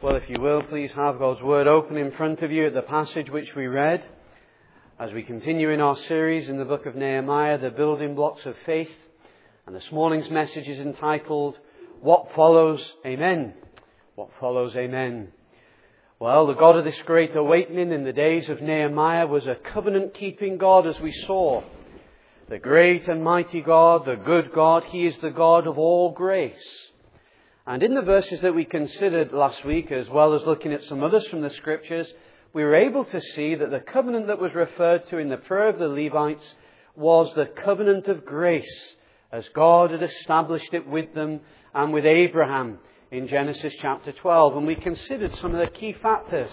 Well, if you will, please have God's Word open in front of you at the passage which we read as we continue in our series in the book of Nehemiah, the building blocks of faith. And this morning's message is entitled, What Follows Amen? What follows Amen? Well, the God of this great awakening in the days of Nehemiah was a covenant-keeping God, as we saw. The great and mighty God, the good God, He is the God of all grace. And in the verses that we considered last week, as well as looking at some others from the Scriptures, we were able to see that the covenant that was referred to in the prayer of the Levites was the covenant of grace, as God had established it with them and with Abraham in Genesis chapter 12. And we considered some of the key factors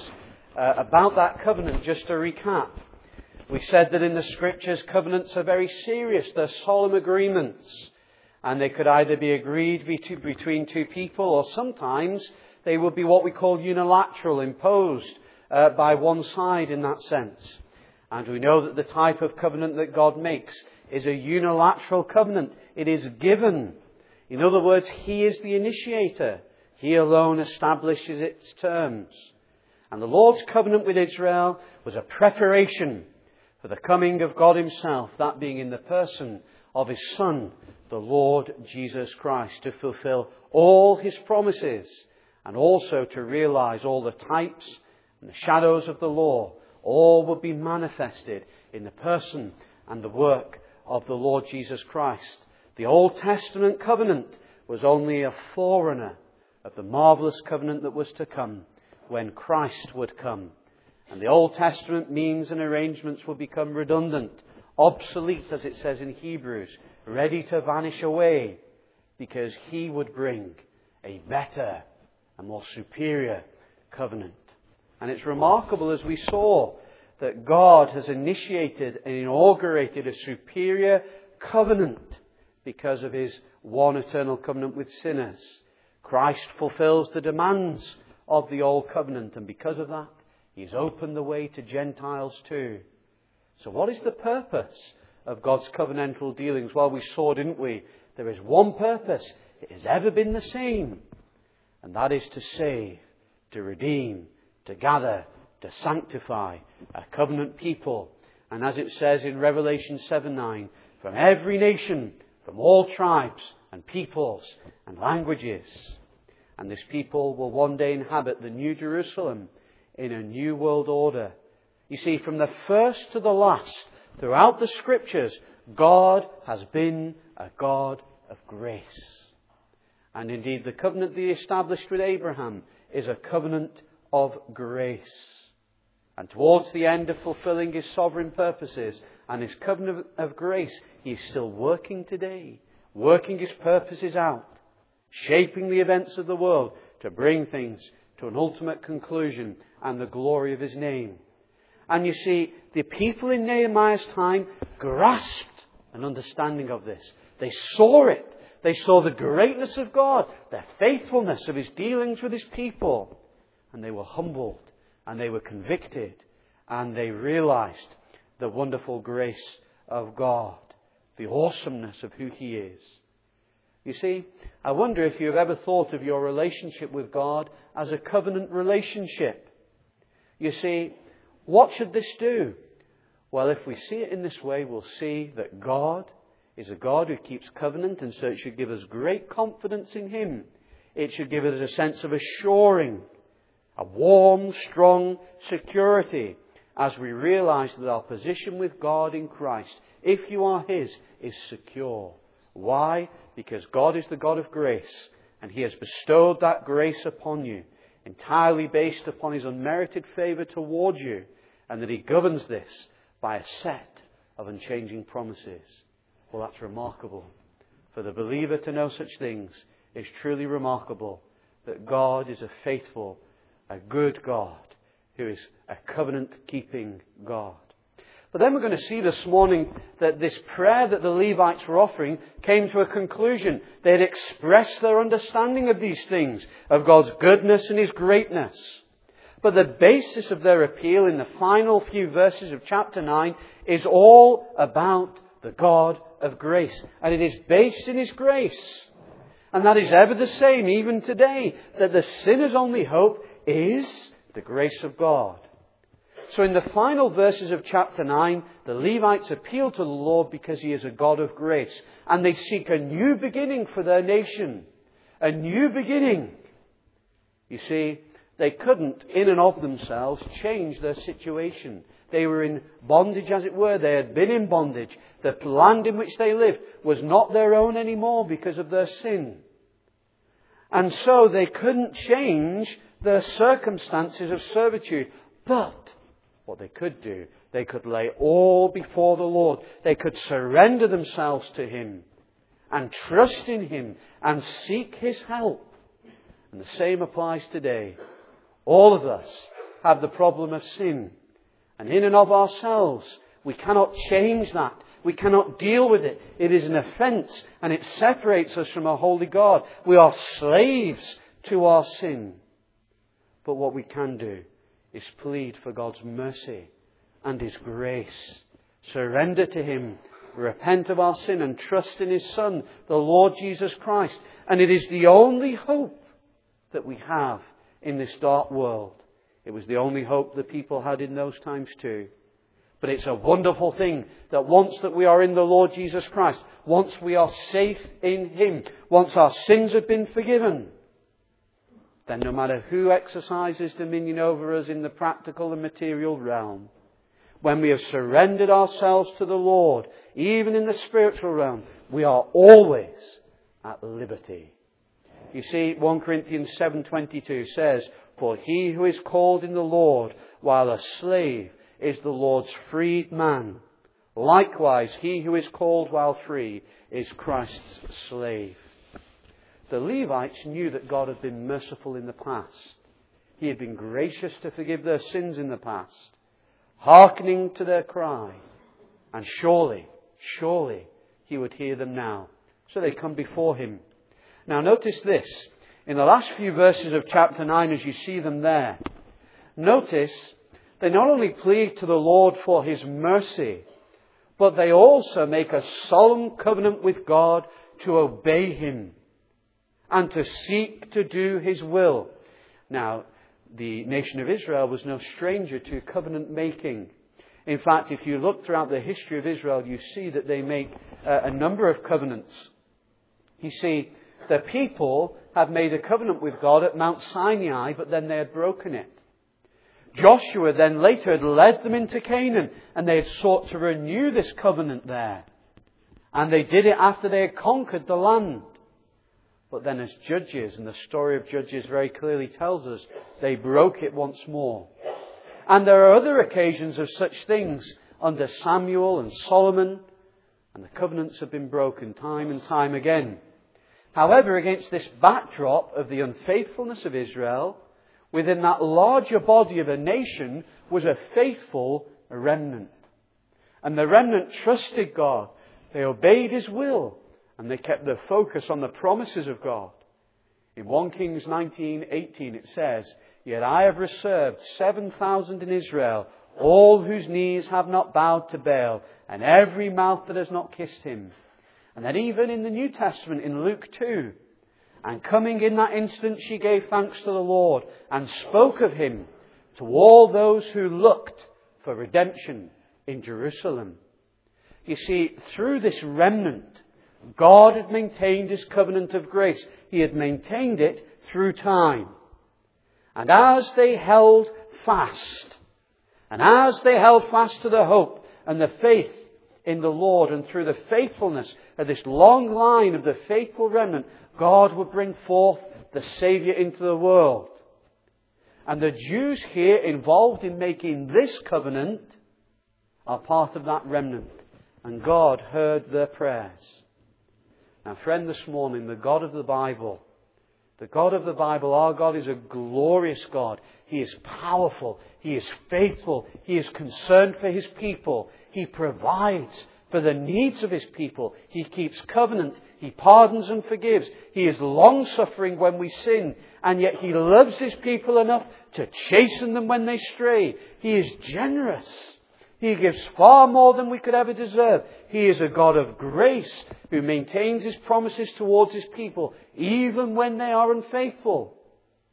about that covenant, just to recap. We said that in the Scriptures, covenants are very serious. They're solemn agreements. And they could either be agreed between two people, or sometimes they would be what we call unilateral, imposed by one side in that sense. And we know that the type of covenant that God makes is a unilateral covenant. It is given. In other words, He is the initiator. He alone establishes its terms. And the Lord's covenant with Israel was a preparation for the coming of God Himself, that being in the person of His Son, the Lord Jesus Christ, to fulfill all His promises and also to realize all the types and the shadows of the law. All would be manifested in the person and the work of the Lord Jesus Christ. The Old Testament covenant was only a forerunner of the marvelous covenant that was to come when Christ would come. And the Old Testament means and arrangements would become redundant, obsolete, as it says in Hebrews, ready to vanish away, because He would bring a better and more superior covenant. And it's remarkable, as we saw, that God has initiated and inaugurated a superior covenant because of His one eternal covenant with sinners. Christ fulfills the demands of the old covenant, and because of that, He's opened the way to Gentiles too. So what is the purpose of God's covenantal dealings? Well, we saw, didn't we? There is one purpose. It has ever been the same. And that is to save, to redeem, to gather, to sanctify a covenant people. And as it says in Revelation 7:9, from every nation, from all tribes and peoples and languages. And this people will one day inhabit the New Jerusalem in a new world order. You see, from the first to the last, throughout the Scriptures, God has been a God of grace. And indeed, the covenant that He established with Abraham is a covenant of grace. And towards the end of fulfilling His sovereign purposes and His covenant of grace, He is still working today, working His purposes out, shaping the events of the world to bring things to an ultimate conclusion and the glory of His name. And you see, the people in Nehemiah's time grasped an understanding of this. They saw it. They saw the greatness of God, the faithfulness of His dealings with His people. And they were humbled, and they were convicted, and they realized the wonderful grace of God, the awesomeness of who He is. You see, I wonder if you've ever thought of your relationship with God as a covenant relationship. You see, what should this do? Well, if we see it in this way, we'll see that God is a God who keeps covenant, and so it should give us great confidence in Him. It should give us a sense of assuring, a warm, strong security as we realize that our position with God in Christ, if you are His, is secure. Why? Because God is the God of grace, and He has bestowed that grace upon you, entirely based upon His unmerited favour towards you, and that He governs this by a set of unchanging promises. Well, that's remarkable. For the believer to know such things is truly remarkable, that God is a faithful, a good God, who is a covenant-keeping God. But then we're going to see this morning that this prayer that the Levites were offering came to a conclusion. They had expressed their understanding of these things, of God's goodness and His greatness. But the basis of their appeal in the final few verses of chapter 9 is all about the God of grace. And it is based in His grace. And that is ever the same, even today, that the sinner's only hope is the grace of God. So in the final verses of chapter 9, the Levites appeal to the Lord because He is a God of grace. And they seek a new beginning for their nation. A new beginning. You see, they couldn't, in and of themselves, change their situation. They were in bondage, as it were. They had been in bondage. The land in which they lived was not their own anymore because of their sin. And so they couldn't change their circumstances of servitude. But what they could do, they could lay all before the Lord. They could surrender themselves to Him and trust in Him and seek His help. And the same applies today. All of us have the problem of sin. And in and of ourselves, we cannot change that. We cannot deal with it. It is an offence and it separates us from a holy God. We are slaves to our sin. But what we can do is plead for God's mercy and His grace. Surrender to Him. Repent of our sin and trust in His Son, the Lord Jesus Christ. And it is the only hope that we have in this dark world. It was the only hope the people had in those times too. But it's a wonderful thing that once that we are in the Lord Jesus Christ, once we are safe in Him, once our sins have been forgiven, then no matter who exercises dominion over us in the practical and material realm, when we have surrendered ourselves to the Lord, even in the spiritual realm, we are always at liberty. You see, 1 Corinthians 7:22 says, "For he who is called in the Lord while a slave is the Lord's freed man. Likewise, he who is called while free is Christ's slave." The Levites knew that God had been merciful in the past. He had been gracious to forgive their sins in the past, hearkening to their cry. And surely He would hear them now. So they come before Him. Now notice this. In the last few verses of chapter 9, as you see them there, notice they not only plead to the Lord for His mercy, but they also make a solemn covenant with God to obey Him and to seek to do His will. Now, the nation of Israel was no stranger to covenant making. In fact, if you look throughout the history of Israel, you see that they make a number of covenants. You see, the people had made a covenant with God at Mount Sinai, but then they had broken it. Joshua then later had led them into Canaan, and they had sought to renew this covenant there. And they did it after they had conquered the land. But then as Judges, and the story of Judges very clearly tells us, they broke it once more. And there are other occasions of such things under Samuel and Solomon, and the covenants have been broken time and time again. However, against this backdrop of the unfaithfulness of Israel, within that larger body of a nation was a faithful remnant. And the remnant trusted God. They obeyed His will. And they kept their focus on the promises of God. In 1 Kings 19:18 it says, "Yet I have reserved 7,000 in Israel, all whose knees have not bowed to Baal, and every mouth that has not kissed him." And then even in the New Testament, in Luke 2, "And coming in that instant she gave thanks to the Lord, and spoke of Him to all those who looked for redemption in Jerusalem." You see, through this remnant, God had maintained His covenant of grace. He had maintained it through time. And as they held fast, to the hope and the faith in the Lord, and through the faithfulness of this long line of the faithful remnant, God would bring forth the Saviour into the world. And the Jews here involved in making this covenant are part of that remnant. And God heard their prayers. Now, friend, this morning, the God of the Bible, our God is a glorious God. He is powerful. He is faithful. He is concerned for His people. He provides for the needs of His people. He keeps covenant. He pardons and forgives. He is long-suffering when we sin. And yet He loves His people enough to chasten them when they stray. He is generous. He gives far more than we could ever deserve. He is a God of grace who maintains His promises towards His people, even when they are unfaithful.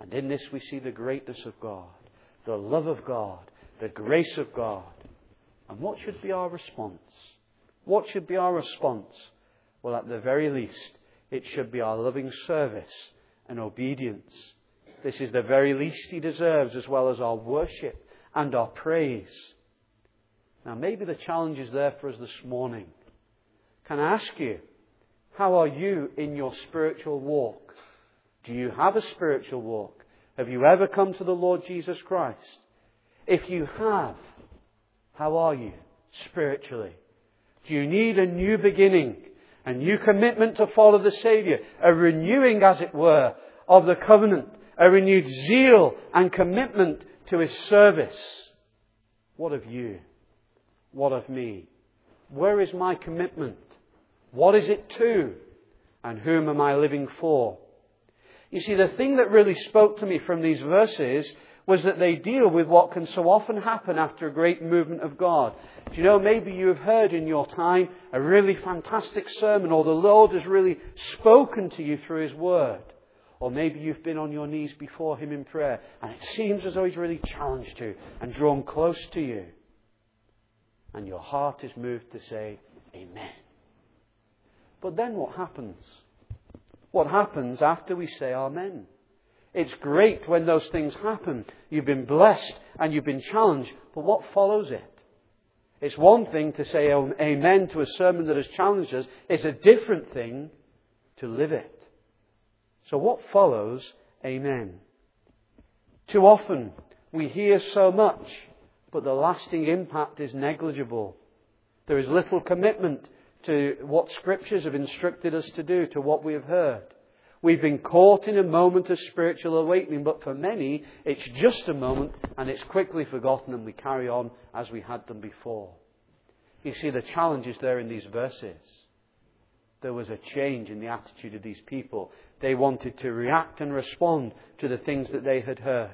And in this we see the greatness of God, the love of God, the grace of God. And what should be our response? What should be our response? Well, at the very least, it should be our loving service and obedience. This is the very least He deserves, as well as our worship and our praise. Now, maybe the challenge is there for us this morning. Can I ask you, how are you in your spiritual walk? Do you have a spiritual walk? Have you ever come to the Lord Jesus Christ? If you have, how are you spiritually? Do you need a new beginning, a new commitment to follow the Saviour, a renewing, as it were, of the covenant, a renewed zeal and commitment to His service? What of you? What of me? Where is my commitment? What is it to? And whom am I living for? You see, the thing that really spoke to me from these verses was that they deal with what can so often happen after a great movement of God. Do you know, maybe you have heard in your time a really fantastic sermon, or the Lord has really spoken to you through His Word. Or maybe you've been on your knees before Him in prayer, and it seems as though He's really challenged you and drawn close to you. And your heart is moved to say, Amen. But then what happens? What happens after we say Amen? It's great when those things happen. You've been blessed and you've been challenged. But what follows it? It's one thing to say Amen to a sermon that has challenged us. It's a different thing to live it. So what follows Amen? Too often we hear so much, but the lasting impact is negligible. There is little commitment to what Scriptures have instructed us to do, to what we have heard. We've been caught in a moment of spiritual awakening, but for many, it's just a moment and it's quickly forgotten and we carry on as we had done before. You see, the challenge is there in these verses. There was a change in the attitude of these people. They wanted to react and respond to the things that they had heard.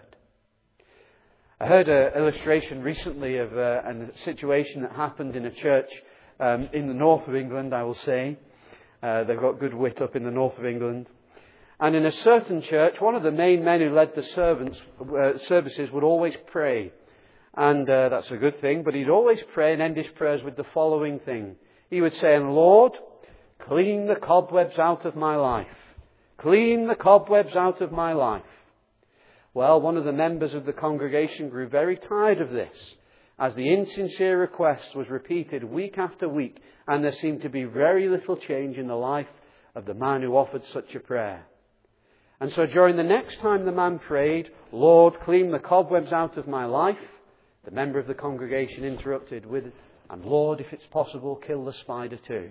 I heard an illustration recently of a situation that happened in a church in the north of England, I will say. They've got good wit up in the north of England. And in a certain church, one of the main men who led the services would always pray. And that's a good thing, but he'd always pray and end his prayers with the following thing. He would say, Lord, clean the cobwebs out of my life. Clean the cobwebs out of my life. Well, one of the members of the congregation grew very tired of this, as the insincere request was repeated week after week, and there seemed to be very little change in the life of the man who offered such a prayer. And so during the next time the man prayed, Lord, clean the cobwebs out of my life, the member of the congregation interrupted with, and Lord, if it's possible, kill the spider too.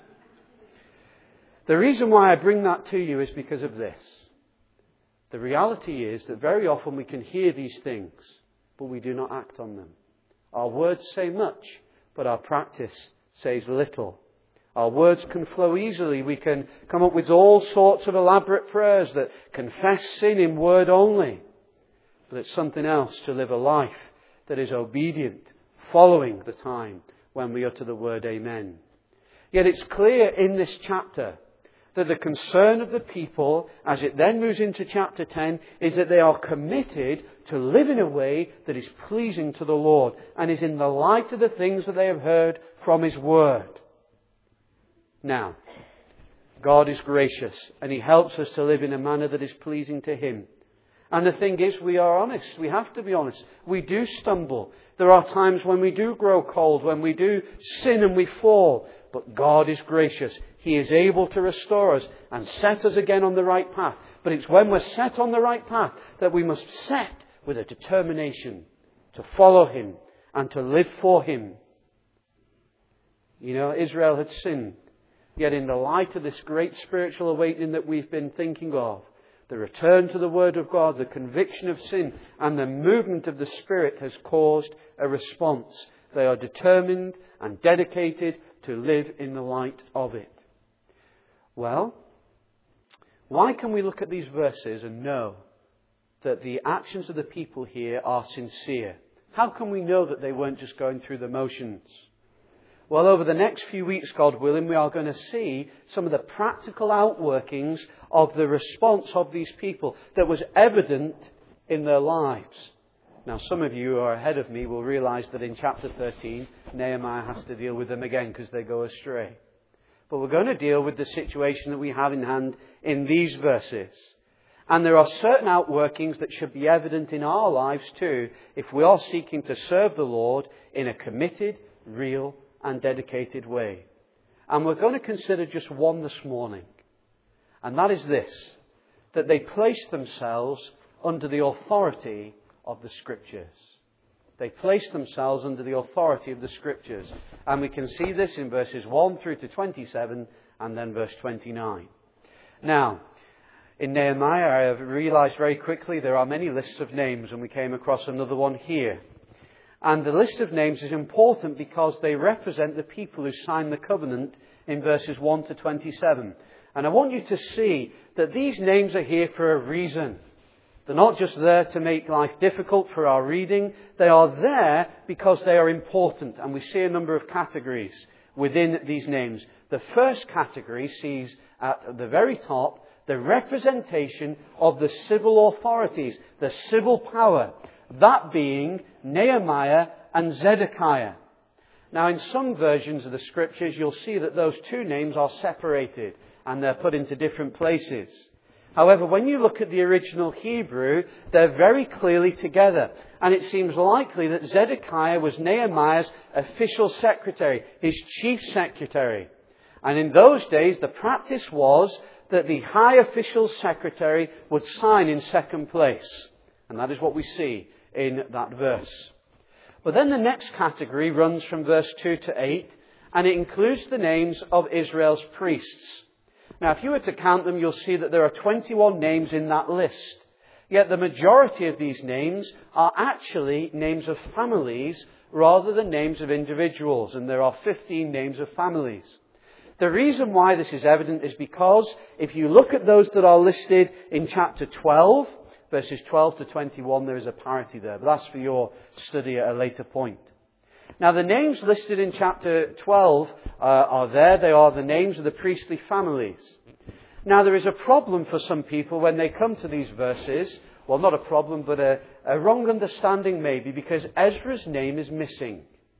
The reason why I bring that to you is because of this. The reality is that very often we can hear these things, but we do not act on them. Our words say much, but our practice says little. Our words can flow easily. We can come up with all sorts of elaborate prayers that confess sin in word only. But it's something else to live a life that is obedient, following the time when we utter the word Amen. Yet it's clear in this chapter that the concern of the people, as it then moves into chapter 10, is that they are committed to live in a way that is pleasing to the Lord and is in the light of the things that they have heard from His Word. Now, God is gracious and He helps us to live in a manner that is pleasing to Him. And the thing is, we are honest. We have to be honest. We do stumble. There are times when we do grow cold, when we do sin and we fall. But God is gracious. He is able to restore us and set us again on the right path. But it's when we're set on the right path that we must set with a determination to follow Him and to live for Him. You know, Israel had sinned. Yet in the light of this great spiritual awakening that we've been thinking of, the return to the Word of God, the conviction of sin, and the movement of the Spirit has caused a response. They are determined and dedicated to live in the light of it. Well, why can we look at these verses and know that the actions of the people here are sincere? How can we know that they weren't just going through the motions? Well, over the next few weeks, God willing, we are going to see some of the practical outworkings of the response of these people that was evident in their lives. Now, some of you who are ahead of me will realize that in chapter 13, Nehemiah has to deal with them again because they go astray. But we're going to deal with the situation that we have in hand in these verses. And there are certain outworkings that should be evident in our lives too, if we are seeking to serve the Lord in a committed, real, and dedicated way. And we're going to consider just one this morning. And that is this, that they place themselves under the authority of the Scriptures. They place themselves under the authority of the Scriptures. And we can see this in verses 1 through to 27 and then verse 29. Now, in Nehemiah, I have realized very quickly there are many lists of names, and we came across another one here. And the list of names is important because they represent the people who signed the covenant in verses 1 to 27. And I want you to see that these names are here for a reason. They're not just there to make life difficult for our reading. They are there because they are important. And we see a number of categories within these names. The first category sees at the very top the representation of the civil authorities, the civil power. That being Nehemiah and Zedekiah. Now, in some versions of the Scriptures, you'll see that those two names are separated and they're put into different places. However, when you look at the original Hebrew, they're very clearly together. And it seems likely that Zedekiah was Nehemiah's official secretary, his chief secretary. And in those days, the practice was that the high official secretary would sign in second place. And that is what we see in that verse. But then the next category runs from verse 2 to 8, and it includes the names of Israel's priests. Now, if you were to count them, you'll see that there are 21 names in that list. Yet the majority of these names are actually names of families rather than names of individuals, and there are 15 names of families. The reason why this is evident is because if you look at those that are listed in chapter 12, verses 12 to 21, there is a parity there. But that's for your study at a later point. Now, the names listed in chapter 12 are there. They are the names of the priestly families. Now, there is a problem for some people when they come to these verses. Well, not a problem, but a wrong understanding maybe, because Ezra's name is missing.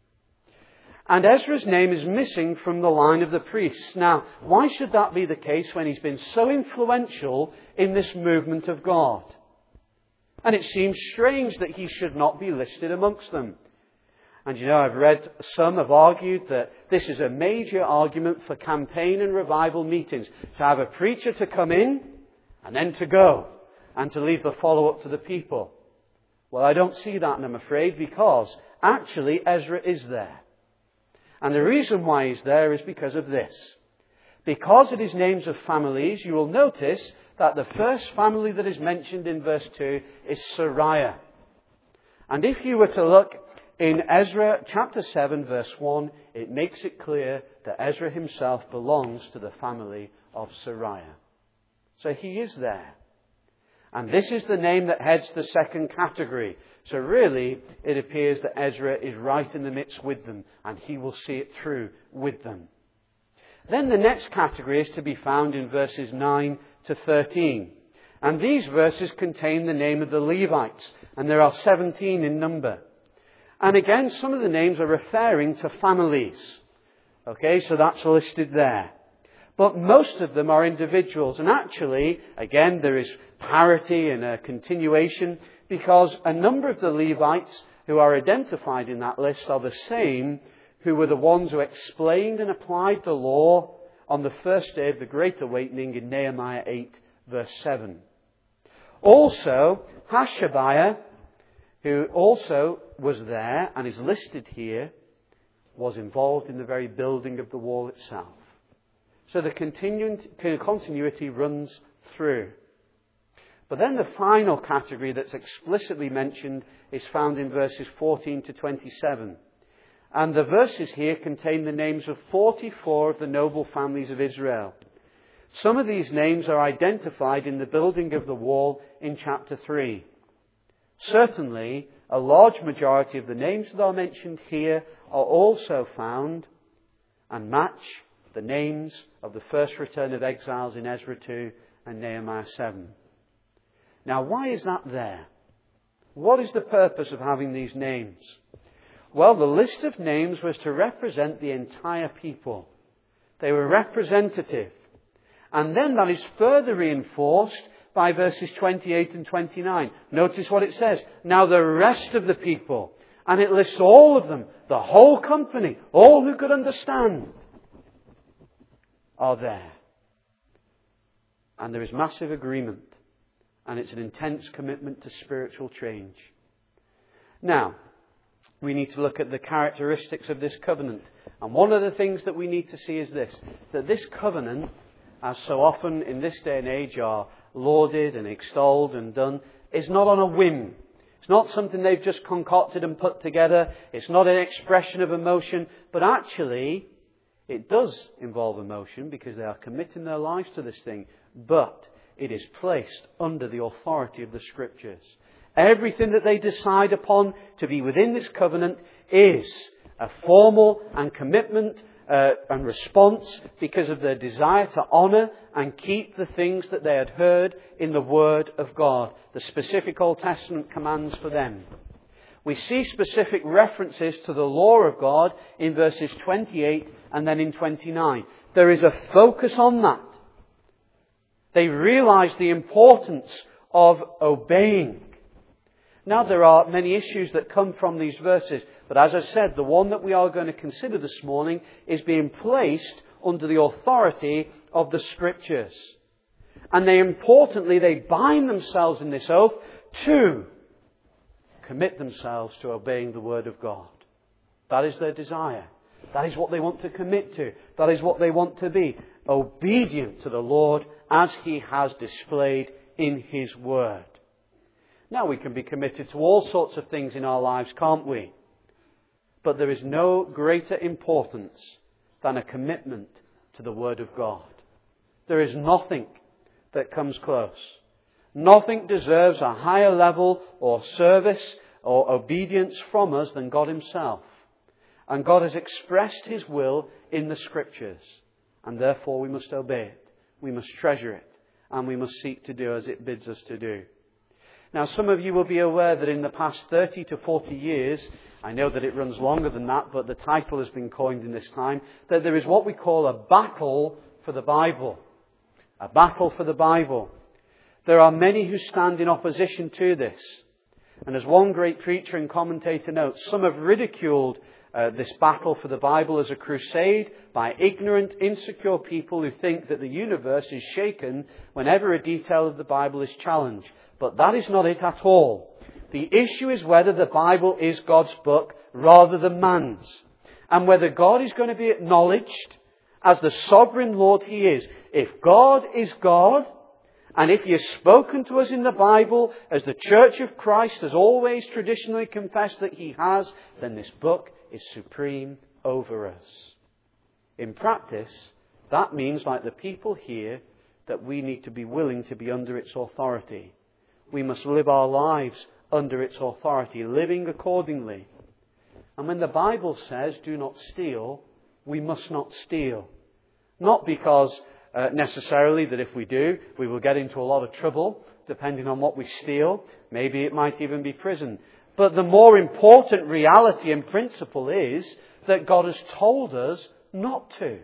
And Ezra's name is missing from the line of the priests. Now, why should that be the case when he's been so influential in this movement of God? And it seems strange that he should not be listed amongst them. And you know, I've read some have argued that this is a major argument for campaign and revival meetings. To have a preacher to come in and then to go and to leave the follow-up to the people. Well, I don't see that, and I'm afraid, because actually Ezra is there. And the reason why he's there is because of this. Because it is names of families, you will notice that the first family that is mentioned in verse 2 is Sariah. And if you were to look in Ezra chapter 7 verse 1, it makes it clear that Ezra himself belongs to the family of Sariah. So he is there. And this is the name that heads the second category. So really, it appears that Ezra is right in the midst with them, and he will see it through with them. Then the next category is to be found in verses 9 to 13. And these verses contain the name of the Levites, and there are 17 in number. And again, some of the names are referring to families. Okay, so that's listed there. But most of them are individuals. And actually, again, there is parity and a continuation, because a number of the Levites who are identified in that list are the same who were the ones who explained and applied the law on the first day of the Great Awakening in Nehemiah 8, verse 7. Also, Hashabiah, who also was there and is listed here, was involved in the very building of the wall itself. So the continuity runs through. But then the final category that's explicitly mentioned is found in verses 14 to 27. And the verses here contain the names of 44 of the noble families of Israel. Some of these names are identified in the building of the wall in chapter 3. Certainly, a large majority of the names that are mentioned here are also found and match the names of the first return of exiles in Ezra 2 and Nehemiah 7. Now, why is that there? What is the purpose of having these names? Well, the list of names was to represent the entire people. They were representative. And then that is further reinforced by verses 28 and 29. Notice what it says. Now the rest of the people. And it lists all of them. The whole company. All who could understand are there. And there is massive agreement. And it's an intense commitment to spiritual change. Now, we need to look at the characteristics of this covenant. And one of the things that we need to see is this. That this covenant, as so often in this day and age are lauded and extolled and done, is not on a whim. It's not something they've just concocted and put together. It's not an expression of emotion. But actually, it does involve emotion because they are committing their lives to this thing. But it is placed under the authority of the Scriptures. Everything that they decide upon to be within this covenant is a formal and commitment and response because of their desire to honour and keep the things that they had heard in the Word of God, the specific Old Testament commands for them. We see specific references to the law of God in verses 28 and then in 29. There is a focus on that. They realise the importance of obeying. Now, there are many issues that come from these verses, but as I said, the one that we are going to consider this morning is being placed under the authority of the Scriptures. And they bind themselves in this oath to commit themselves to obeying the Word of God. That is their desire. That is what they want to commit to. That is what they want to be. Obedient to the Lord as He has displayed in His Word. Now, we can be committed to all sorts of things in our lives, can't we? But there is no greater importance than a commitment to the Word of God. There is nothing that comes close. Nothing deserves a higher level or service or obedience from us than God Himself. And God has expressed His will in the Scriptures. And therefore we must obey it. We must treasure it. And we must seek to do as it bids us to do. Now, some of you will be aware that in the past 30 to 40 years, I know that it runs longer than that, but the title has been coined in this time, that there is what we call a battle for the Bible. A battle for the Bible. There are many who stand in opposition to this. And as one great preacher and commentator notes, some have ridiculed this battle for the Bible as a crusade by ignorant, insecure people who think that the universe is shaken whenever a detail of the Bible is challenged. But that is not it at all. The issue is whether the Bible is God's book rather than man's. And whether God is going to be acknowledged as the sovereign Lord He is. If God is God, and if He has spoken to us in the Bible, as the Church of Christ has always traditionally confessed that He has, then this book is supreme over us. In practice, that means, like the people here, that we need to be willing to be under its authority. We must live our lives under its authority, living accordingly. And when the Bible says, do not steal, we must not steal. Not because necessarily that if we do, we will get into a lot of trouble, depending on what we steal. Maybe it might even be prison. But the more important reality and principle is that God has told us not to.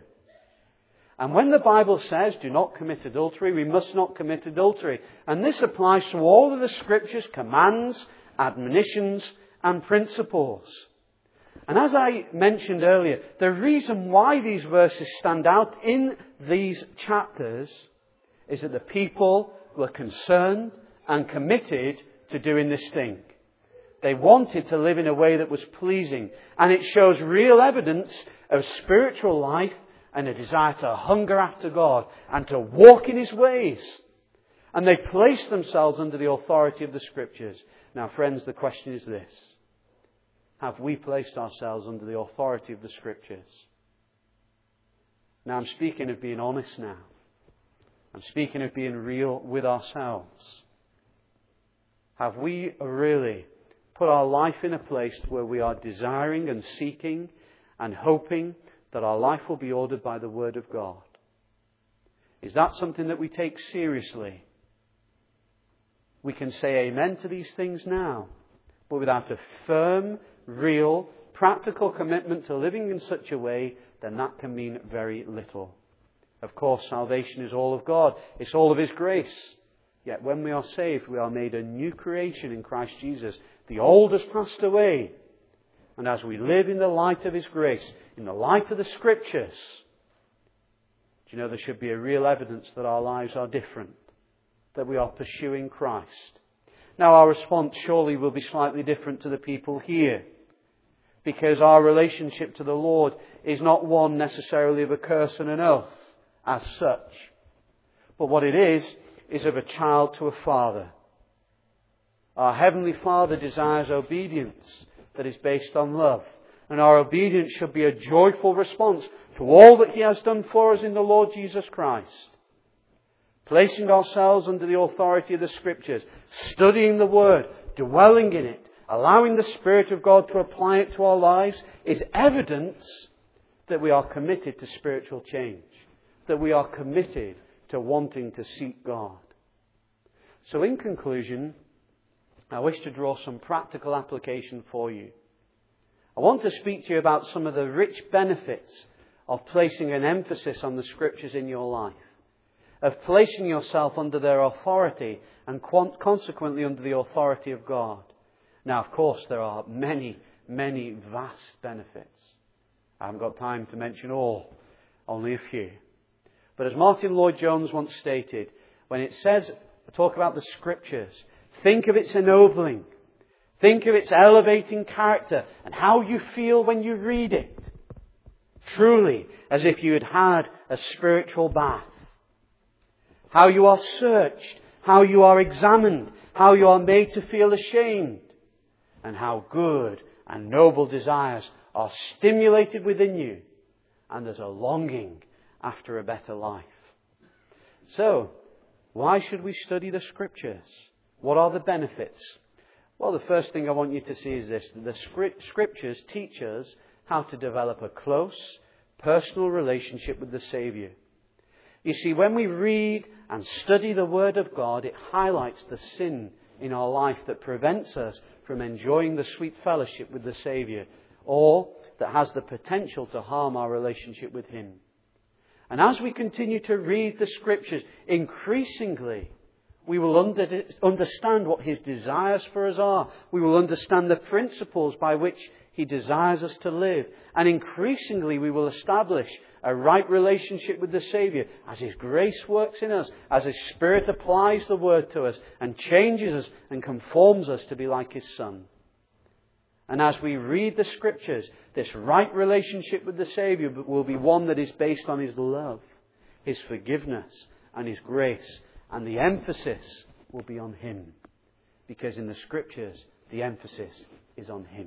And when the Bible says, do not commit adultery, we must not commit adultery. And this applies to all of the Scriptures' commands, admonitions, and principles. And as I mentioned earlier, the reason why these verses stand out in these chapters is that the people were concerned and committed to doing this thing. They wanted to live in a way that was pleasing. And it shows real evidence of spiritual life and a desire to hunger after God and to walk in His ways. And they placed themselves under the authority of the Scriptures. Now, friends, the question is this. Have we placed ourselves under the authority of the Scriptures? Now, I'm speaking of being honest now. I'm speaking of being real with ourselves. Have we really put our life in a place where we are desiring and seeking and hoping that our life will be ordered by the Word of God. Is that something that we take seriously? We can say amen to these things now, but without a firm, real, practical commitment to living in such a way, then that can mean very little. Of course, salvation is all of God. It's all of His grace. Yet when we are saved, we are made a new creation in Christ Jesus. The old has passed away. And as we live in the light of His grace, in the light of the Scriptures, do you know there should be a real evidence that our lives are different, that we are pursuing Christ. Now our response surely will be slightly different to the people here, because our relationship to the Lord is not one necessarily of a curse and an oath as such. But what it is of a child to a father. Our Heavenly Father desires obedience that is based on love. And our obedience should be a joyful response to all that He has done for us in the Lord Jesus Christ. Placing ourselves under the authority of the Scriptures, studying the Word, dwelling in it, allowing the Spirit of God to apply it to our lives is evidence that we are committed to spiritual change, that we are committed to wanting to seek God. So in conclusion, I wish to draw some practical application for you. I want to speak to you about some of the rich benefits of placing an emphasis on the Scriptures in your life, of placing yourself under their authority and consequently under the authority of God. Now, of course, there are many, many vast benefits. I haven't got time to mention all, only a few. But as Martin Lloyd-Jones once stated, when it says, talk about the Scriptures, think of its ennobling. Think of its elevating character and how you feel when you read it. Truly, as if you had had a spiritual bath. How you are searched, how you are examined, how you are made to feel ashamed, and how good and noble desires are stimulated within you, and there's a longing after a better life. So, why should we study the Scriptures? What are the benefits? Well, the first thing I want you to see is this. The Scriptures teach us how to develop a close, personal relationship with the Saviour. You see, when we read and study the Word of God, it highlights the sin in our life that prevents us from enjoying the sweet fellowship with the Saviour, or that has the potential to harm our relationship with Him. And as we continue to read the Scriptures, increasingly we will understand what His desires for us are. We will understand the principles by which He desires us to live. And increasingly we will establish a right relationship with the Saviour as His grace works in us, as His Spirit applies the Word to us and changes us and conforms us to be like His Son. And as we read the Scriptures, this right relationship with the Saviour will be one that is based on His love, His forgiveness and His grace. And the emphasis will be on Him. Because in the Scriptures, the emphasis is on Him.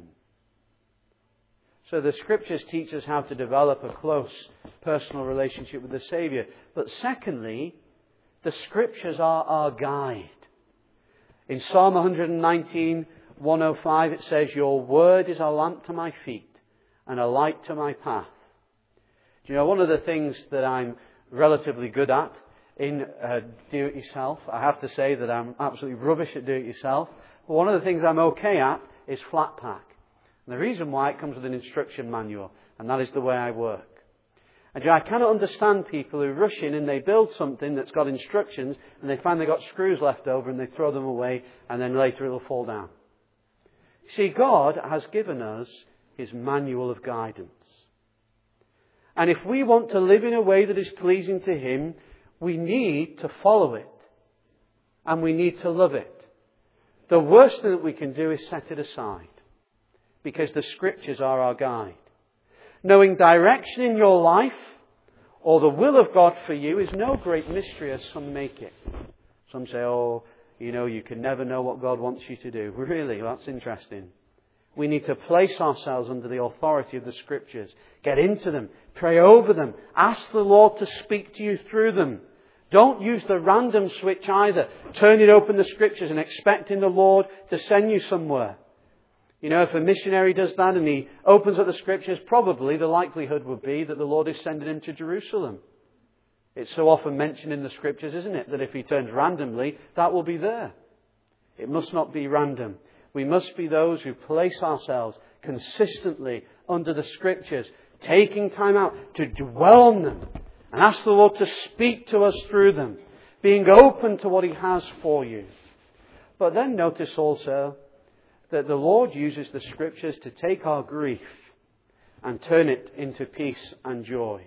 So the Scriptures teach us how to develop a close personal relationship with the Saviour. But secondly, the Scriptures are our guide. In Psalm 119, 105, it says, "Your word is a lamp to my feet and a light to my path." Do you know, one of the things that I'm relatively good at in do-it-yourself, I have to say that I'm absolutely rubbish at do-it-yourself, but one of the things I'm okay at is flat pack. And the reason why, it comes with an instruction manual, and that is the way I work. And you know, I cannot understand people who rush in and they build something that's got instructions and they find they've got screws left over and they throw them away and then later it'll fall down. See, God has given us His manual of guidance. And if we want to live in a way that is pleasing to Him, we need to follow it. And we need to love it. The worst thing that we can do is set it aside. Because the Scriptures are our guide. Knowing direction in your life, or the will of God for you, is no great mystery as some make it. Some say, oh, you know, you can never know what God wants you to do. Really? Well, that's interesting. We need to place ourselves under the authority of the Scriptures. Get into them. Pray over them. Ask the Lord to speak to you through them. Don't use the random switch either. Turn it open the Scriptures and expecting the Lord to send you somewhere. You know, if a missionary does that and he opens up the Scriptures, probably the likelihood would be that the Lord is sending him to Jerusalem. It's so often mentioned in the Scriptures, isn't it, that if he turns randomly, that will be there. It must not be random. We must be those who place ourselves consistently under the Scriptures, taking time out to dwell on them and ask the Lord to speak to us through them, being open to what He has for you. But then notice also that the Lord uses the Scriptures to take our grief and turn it into peace and joy.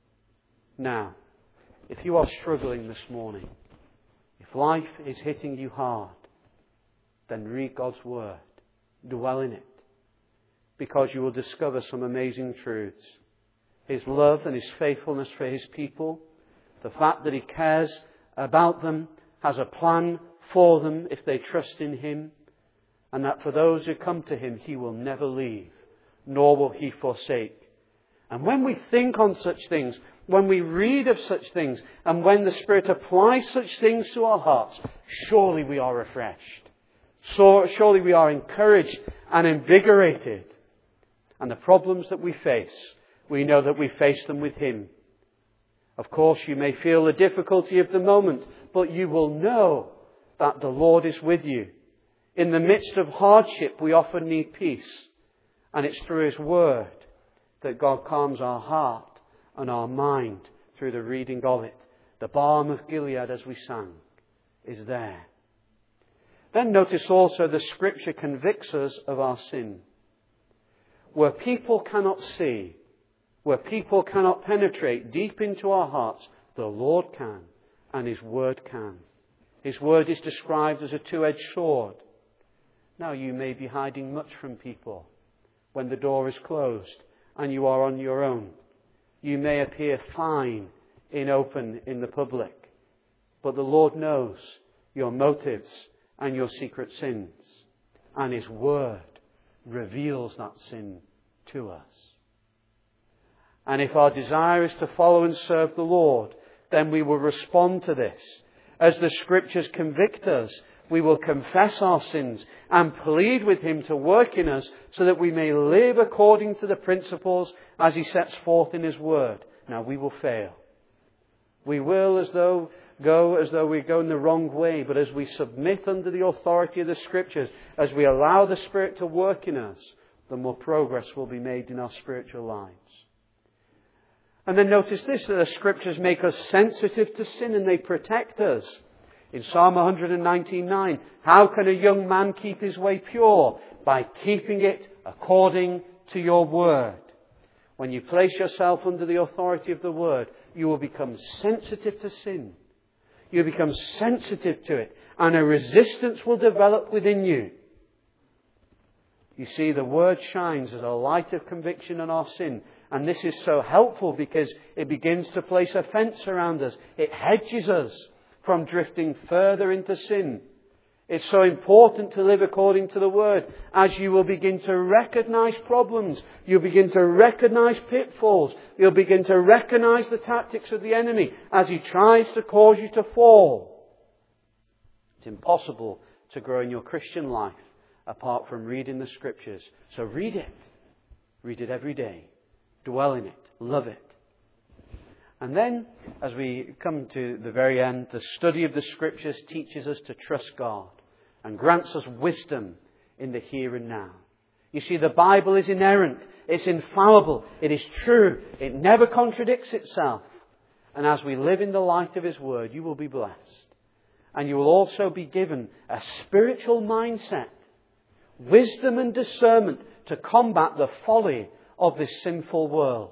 Now, if you are struggling this morning, if life is hitting you hard, then read God's Word. Dwell in it. Because you will discover some amazing truths. His love and His faithfulness for His people. The fact that He cares about them, has a plan for them if they trust in Him. And that for those who come to Him, He will never leave, nor will He forsake. And when we think on such things, when we read of such things, and when the Spirit applies such things to our hearts, surely we are refreshed. So surely we are encouraged and invigorated. And the problems that we face, we know that we face them with Him. Of course, you may feel the difficulty of the moment, but you will know that the Lord is with you. In the midst of hardship, we often need peace. And it's through His Word that God calms our heart and our mind through the reading of it. The balm of Gilead, as we sang, is there. Then notice also the Scripture convicts us of our sin. Where people cannot see, where people cannot penetrate deep into our hearts, the Lord can, and His Word can. His Word is described as a two-edged sword. Now you may be hiding much from people when the door is closed and you are on your own. You may appear fine in the public, but the Lord knows your motives and your secret sins, and His Word reveals that sin to us. And if our desire is to follow and serve the Lord, then we will respond to this. As the Scriptures convict us, we will confess our sins and plead with Him to work in us so that we may live according to the principles as He sets forth in His Word. Now we will fail. We will go as though we're going the wrong way, but as we submit under the authority of the Scriptures, as we allow the Spirit to work in us, the more progress will be made in our spiritual lives. And then notice this, that the Scriptures make us sensitive to sin and they protect us. In Psalm 119:9, how can a young man keep his way pure? By keeping it according to your word. When you place yourself under the authority of the Word, you will become sensitive to sin. You become sensitive to it, and a resistance will develop within you. You see, the Word shines as a light of conviction on our sin. And this is so helpful because it begins to place a fence around us. It hedges us from drifting further into sin. It's so important to live according to the Word. As you will begin to recognize problems, you'll begin to recognize pitfalls, you'll begin to recognize the tactics of the enemy as he tries to cause you to fall. It's impossible to grow in your Christian life apart from reading the Scriptures. So read it. Read it every day. Dwell in it. Love it. And then, as we come to the very end, the study of the Scriptures teaches us to trust God and grants us wisdom in the here and now. You see, the Bible is inerrant. It's infallible. It is true. It never contradicts itself. And as we live in the light of His Word, you will be blessed. And you will also be given a spiritual mindset, wisdom and discernment to combat the folly of this sinful world.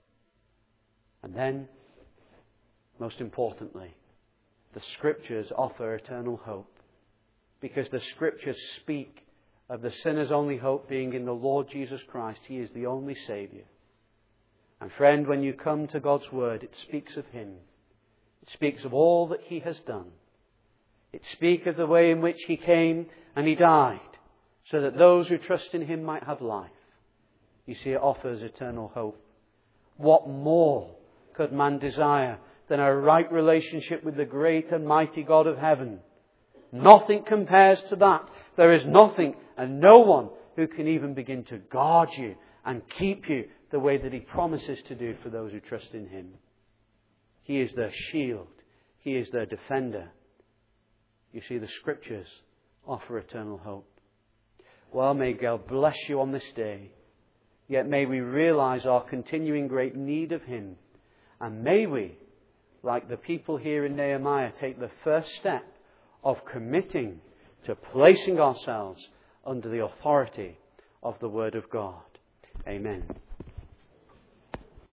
And then, most importantly, the Scriptures offer eternal hope. Because the Scriptures speak of the sinner's only hope being in the Lord Jesus Christ. He is the only Saviour. And friend, when you come to God's Word, it speaks of Him. It speaks of all that He has done. It speaks of the way in which He came and He died, so that those who trust in Him might have life. You see, it offers eternal hope. What more could man desire than a right relationship with the great and mighty God of heaven? Nothing compares to that. There is nothing and no one who can even begin to guard you and keep you the way that He promises to do for those who trust in Him. He is their shield. He is their defender. You see, the Scriptures offer eternal hope. Well, may God bless you on this day. Yet may we realize our continuing great need of Him. And may we, like the people here in Nehemiah, take the first step of committing to placing ourselves under the authority of the Word of God. Amen.